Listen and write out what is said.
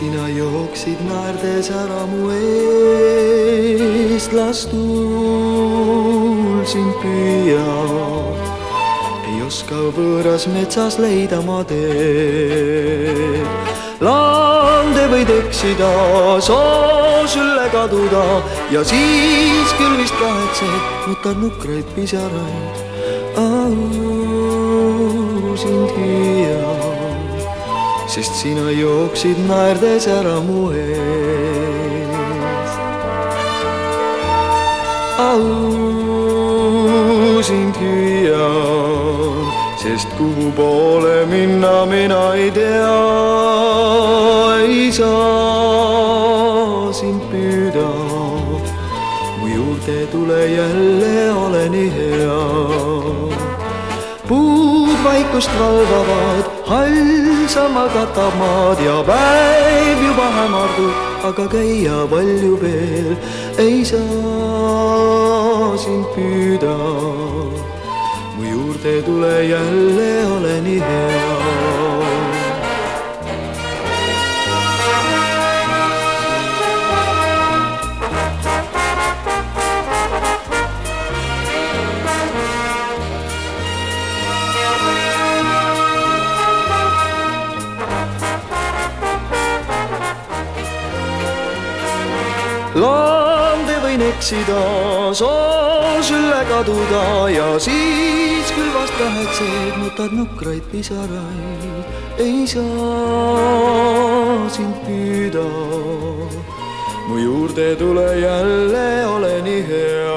sina jooksid naerdes ära mu eest, las tuul sind püüab. Ei oska võõras metsas leida ma teed. Lande võid eksida, soo sülle kaduda ja siis küll vist kahetsed, võtad nukraid pisaraid. Sind hüüab, sest sina jooksid naerdes ära mu eest. Sind hüüab, sest kuhu poole minna mina ei tea. Ei saa sind püüda, mu juurde tule jälle, ole nii hea. Puud vaikust valvavad, hall-sama katab maad ja päev juba hämardub, aga käia palju veel. Ei saa sind püüda, mu juurde tule jälle, ole nii hea. Lande võin eksida, soo sülle kaduda ja siis küll vast kahetsed, võtad nukraid pisaraid. Ei saa sind püüda, mu juurde tule jälle, ole nii hea.